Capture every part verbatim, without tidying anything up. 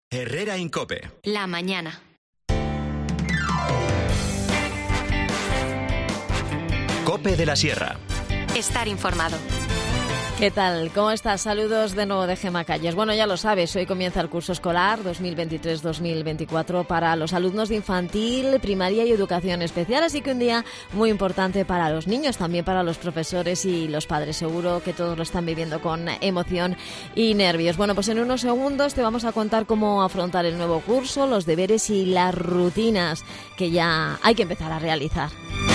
Herrera en COPE. La mañana. COPE de la Sierra. Estar informado. ¿Qué tal? ¿Cómo estás? Saludos de nuevo de Gemma Calles. Bueno, ya lo sabes, hoy comienza el curso escolar dos mil veintitrés dos mil veinticuatro para los alumnos de infantil, primaria y educación especial, así que un día muy importante para los niños, también para los profesores y los padres. Seguro que todos lo están viviendo con emoción y nervios. Bueno, pues en unos segundos te vamos a contar cómo afrontar el nuevo curso, los deberes y las rutinas que ya hay que empezar a realizar.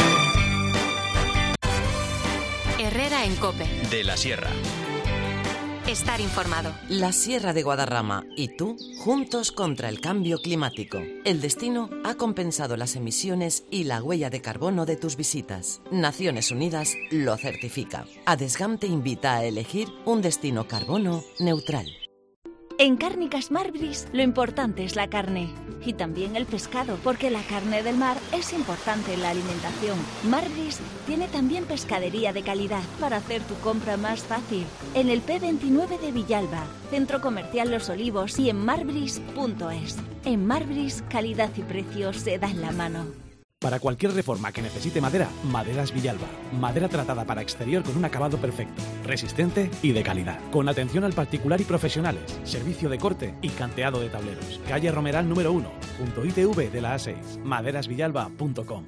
Herrera en COPE. De la Sierra. Estar informado. La Sierra de Guadarrama y tú, juntos contra el cambio climático. El destino ha compensado las emisiones y la huella de carbono de tus visitas. Naciones Unidas lo certifica. Adesgam te invita a elegir un destino carbono neutral. En Cárnicas Marbris lo importante es la carne y también el pescado, porque la carne del mar es importante en la alimentación. Marbris tiene también pescadería de calidad para hacer tu compra más fácil. En el P veintinueve de Villalba, Centro Comercial Los Olivos y en marbris punto es. En Marbris, calidad y precios se dan la mano. Para cualquier reforma que necesite madera, Maderas Villalba. Madera tratada para exterior con un acabado perfecto, resistente y de calidad. Con atención al particular y profesionales, servicio de corte y canteado de tableros. Calle Romeral número uno, junto I T V de la A seis. maderas villalba punto com.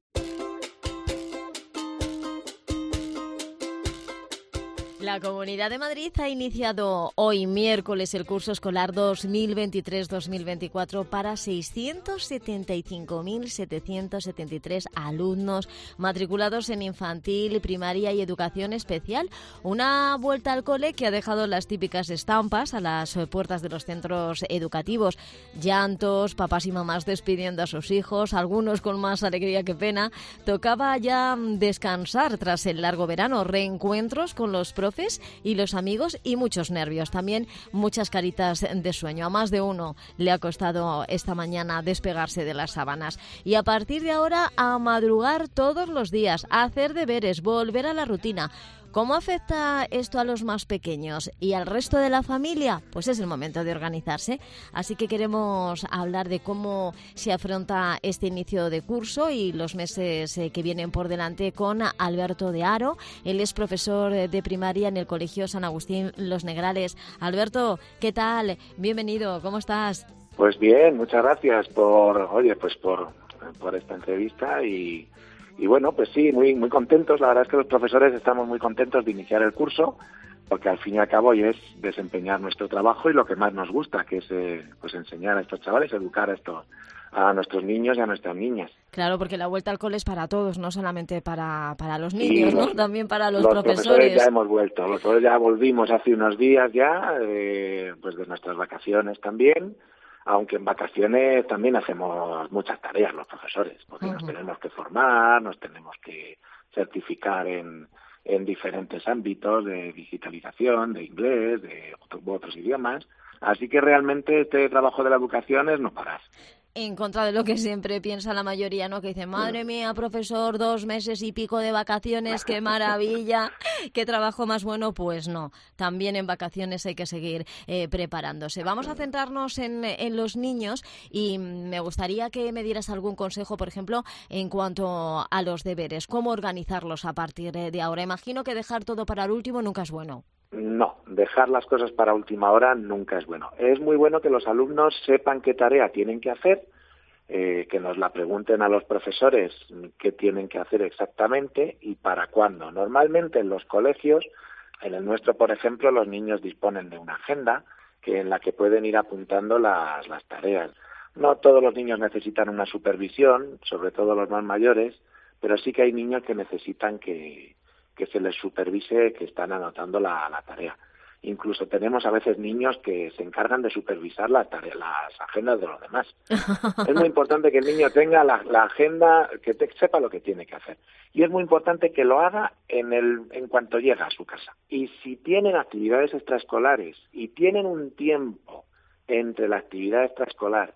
La Comunidad de Madrid ha iniciado hoy miércoles el curso escolar dos mil veintitrés dos mil veinticuatro para seiscientos setenta y cinco mil setecientos setenta y tres alumnos matriculados en infantil, primaria y educación especial. Una vuelta al cole que ha dejado las típicas estampas a las puertas de los centros educativos. Llantos, papás y mamás despidiendo a sus hijos, algunos con más alegría que pena. Tocaba ya descansar tras el largo verano, reencuentros con los profes y los amigos y muchos nervios, también muchas caritas de sueño. A más de uno le ha costado esta mañana despegarse de las sábanas. Y a partir de ahora a madrugar todos los días, a hacer deberes, volver a la rutina. ¿Cómo afecta esto a los más pequeños y al resto de la familia? Pues es el momento de organizarse. Así que queremos hablar de cómo se afronta este inicio de curso y los meses que vienen por delante con Alberto de Haro. Él es profesor de primaria en el Colegio San Agustín Los Negrales. Alberto, ¿qué tal? Bienvenido, ¿cómo estás? Pues bien, muchas gracias por, oye, pues por, por esta entrevista y... Y bueno, pues sí, muy muy contentos. La verdad es que los profesores estamos muy contentos de iniciar el curso, porque al fin y al cabo hoy es desempeñar nuestro trabajo y lo que más nos gusta, que es eh, pues enseñar a estos chavales, educar a estos a nuestros niños y a nuestras niñas. Claro, porque la vuelta al cole es para todos, no solamente para, para los niños, los, ¿no? También para los, los profesores. Los profesores ya hemos vuelto, los profesores ya volvimos hace unos días ya, eh, pues de nuestras vacaciones también. Aunque en vacaciones también hacemos muchas tareas los profesores, porque uh-huh. nos tenemos que formar, nos tenemos que certificar en, en diferentes ámbitos de digitalización, de inglés, de otros, otros idiomas. Así que realmente este trabajo de la educación es no parar. En contra de lo que siempre piensa la mayoría, ¿no? Que dice, madre mía, profesor, dos meses y pico de vacaciones, qué maravilla, qué trabajo más bueno. Pues no, también en vacaciones hay que seguir eh, preparándose. Vamos a centrarnos en, en los niños y me gustaría que me dieras algún consejo, por ejemplo, en cuanto a los deberes. ¿Cómo organizarlos a partir de ahora? Imagino que dejar todo para el último nunca es bueno. No, dejar las cosas para última hora nunca es bueno. Es muy bueno que los alumnos sepan qué tarea tienen que hacer, eh, que nos la pregunten a los profesores qué tienen que hacer exactamente y para cuándo. Normalmente en los colegios, en el nuestro, por ejemplo, los niños disponen de una agenda que en la que pueden ir apuntando las, las tareas. No todos los niños necesitan una supervisión, sobre todo los más mayores, pero sí que hay niños que necesitan que que se les supervise que están anotando la, la tarea. Incluso tenemos a veces niños que se encargan de supervisar la tarea, las agendas de los demás. Es muy importante que el niño tenga la, la agenda, que te, sepa lo que tiene que hacer. Y es muy importante que lo haga en, el, en cuanto llega a su casa. Y si tienen actividades extraescolares y tienen un tiempo entre la actividad extraescolar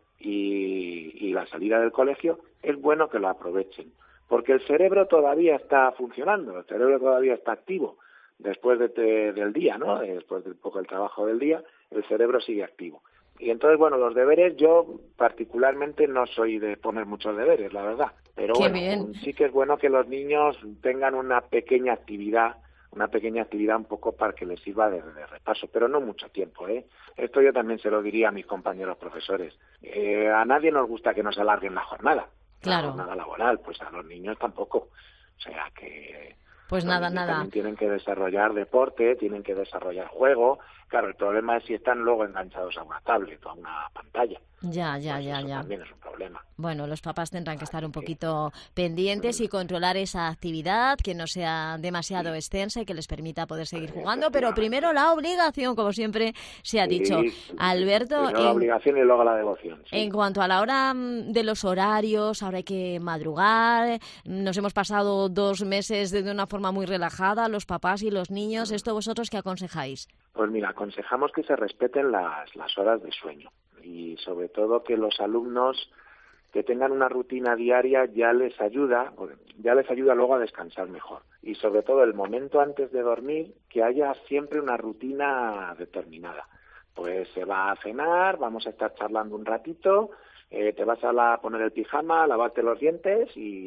y, y la salida del colegio, es bueno que lo aprovechen. Porque el cerebro todavía está funcionando, el cerebro todavía está activo después de te, del día, ¿no? Después del poco el trabajo del día, el cerebro sigue activo. Y entonces, bueno, los deberes, yo particularmente no soy de poner muchos deberes, la verdad. Pero Qué bueno, bien. sí que es bueno que los niños tengan una pequeña actividad, una pequeña actividad un poco para que les sirva de, de repaso, pero no mucho tiempo, ¿eh? Esto yo también se lo diría a mis compañeros profesores. Eh, a nadie nos gusta que nos alarguen la jornada, Claro. la jornada laboral, pues a los niños tampoco. O sea que... Pues los nada, niños nada. también tienen que desarrollar deporte, tienen que desarrollar juego. Claro, el problema es si están luego enganchados a una tablet o a una pantalla. Ya, ya, Pues ya, eso ya. también es un problema. Bueno, los papás tendrán que estar un Así que- poquito pendientes y controlar esa actividad, que no sea demasiado extensa y que les permita poder seguir jugando, pero primero la obligación, como siempre se ha dicho. Sí, Alberto, primero la en, obligación y luego la devoción. Sí. en cuanto a la hora mm, de los horarios, ahora hay que madrugar, nos hemos pasado dos meses de de una forma muy relajada, los papás y los niños. ¿Esto vosotros qué aconsejáis? Pues mira, aconsejamos que se respeten las, las horas de sueño y sobre todo que los alumnos que tengan una rutina diaria ya les ayuda, ya les ayuda luego a descansar mejor. Y sobre todo el momento antes de dormir, que haya siempre una rutina determinada. Pues se va a cenar, vamos a estar charlando un ratito, eh, te vas a la, poner el pijama, lavarte los dientes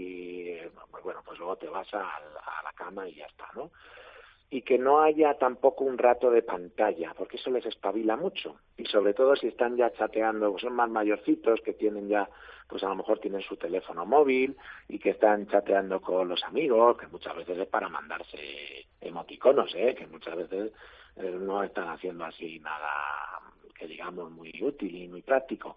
y eh, pues bueno, pues luego te vas a, a la cama y ya está, ¿no? Y que no haya tampoco un rato de pantalla, porque eso les espabila mucho. Y sobre todo si están ya chateando, pues son más mayorcitos, que tienen ya, pues a lo mejor tienen su teléfono móvil y que están chateando con los amigos, que muchas veces es para mandarse emoticonos, ¿eh? Que muchas veces eh, no están haciendo así nada que digamos muy útil y muy práctico.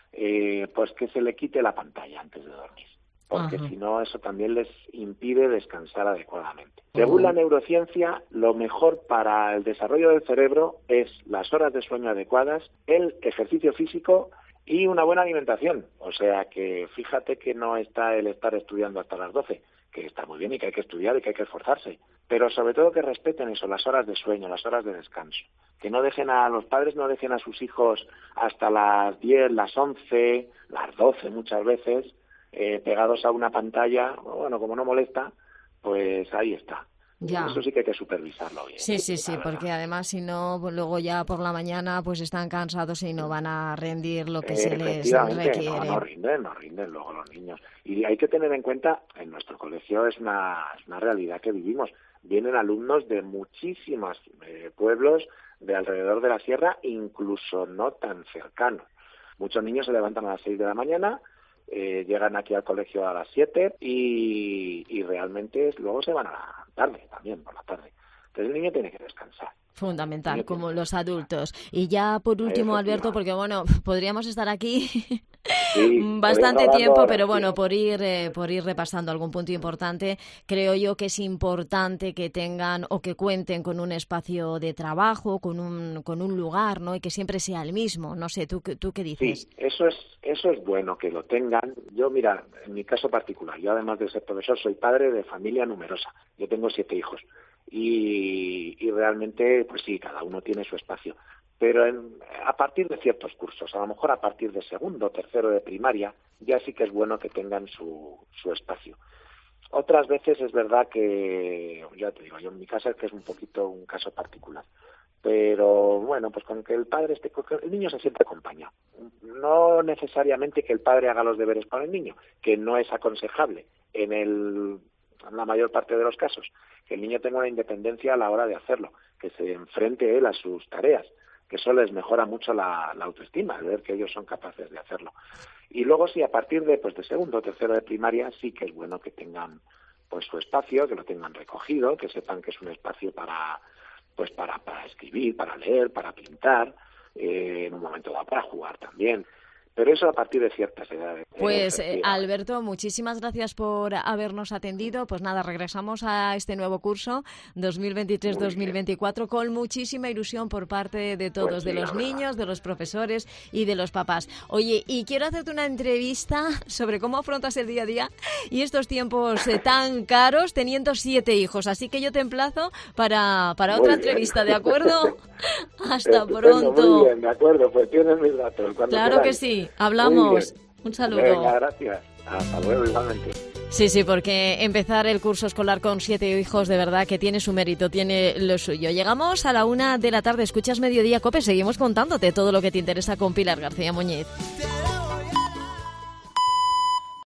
Eh, pues que se le quite la pantalla antes de dormir, porque Ajá. si no eso también les impide descansar adecuadamente. Según la neurociencia, lo mejor para el desarrollo del cerebro es las horas de sueño adecuadas, el ejercicio físico y una buena alimentación. O sea que fíjate que no está el estar estudiando hasta las doce, que está muy bien y que hay que estudiar y que hay que esforzarse, pero sobre todo que respeten eso, las horas de sueño, las horas de descanso. Que no dejen a los padres, no dejen a sus hijos hasta las diez, las once, las doce muchas veces, eh, pegados a una pantalla. Bueno, como no molesta, pues ahí está. Ya. Eso sí que hay que supervisarlo bien. Sí, sí, sí, la verdad. porque además si no, pues luego ya por la mañana pues están cansados y no van a rendir lo que Eh, se les efectivamente, requiere. no, no rinden, no rinden luego los niños. Y hay que tener en cuenta, en nuestro colegio es una, es una realidad que vivimos. Vienen alumnos de muchísimos eh, pueblos de alrededor de la sierra, incluso no tan cercanos. Muchos niños se levantan a las seis de la mañana, eh, llegan aquí al colegio a las siete y, y realmente luego se van a la tarde, también por la tarde. Entonces el niño tiene que descansar. Fundamental, Niño como tiene que los descansar. adultos. Y ya por último, Alberto, porque bueno, podríamos estar aquí Sí, bastante podemos tiempo, hablar pero ahora, bueno, sí. por ir eh, por ir repasando algún punto importante, creo yo que es importante que tengan o que cuenten con un espacio de trabajo, con un con un lugar, ¿no? Y que siempre sea el mismo. No sé, ¿tú, tú qué dices? Sí, eso es, eso es bueno que lo tengan. Yo, mira, en mi caso particular, yo además de ser profesor, soy padre de familia numerosa. Yo tengo siete hijos. Y, y realmente, pues sí, cada uno tiene su espacio. Pero en, a partir de ciertos cursos, a lo mejor a partir de segundo, tercero de primaria, ya sí que es bueno que tengan su, su espacio. Otras veces es verdad que, ya te digo, yo en mi casa es que es un poquito un caso particular. Pero bueno, pues con que el padre esté, el niño se siente acompañado. No necesariamente que el padre haga los deberes con el niño, que no es aconsejable en, el, en la mayor parte de los casos. Que el niño tenga una independencia a la hora de hacerlo, que se enfrente él a sus tareas, que eso les mejora mucho la, la autoestima, el ver que ellos son capaces de hacerlo. Y luego sí, a partir de pues de segundo o tercero de primaria, sí que es bueno que tengan pues su espacio, que lo tengan recogido, que sepan que es un espacio para pues para, para escribir, para leer, para pintar, eh, en un momento dado para jugar también. Pero eso a partir de ciertas edades. Pues eh, Alberto, muchísimas gracias por habernos atendido. Pues nada, regresamos a este nuevo curso dos mil veintitrés dos mil veinticuatro con muchísima ilusión por parte de todos, Pues sí, de los la verdad. niños, de los profesores y de los papás. Oye, y quiero hacerte una entrevista sobre cómo afrontas el día a día y estos tiempos eh, tan caros teniendo siete hijos. Así que yo te emplazo para, para Muy otra bien. entrevista, ¿de acuerdo? Hasta Estupendo, pronto. Muy bien, de acuerdo, pues tienes mis datos. Cuando Claro que queráis. sí. Muy Hablamos. bien. Un saludo. Venga, gracias. Hasta luego, igualmente. Sí, sí, porque empezar el curso escolar con siete hijos de verdad que tiene su mérito, tiene lo suyo. Llegamos a la una de la tarde, escuchas Mediodía Cope, seguimos contándote todo lo que te interesa con Pilar García Muñiz.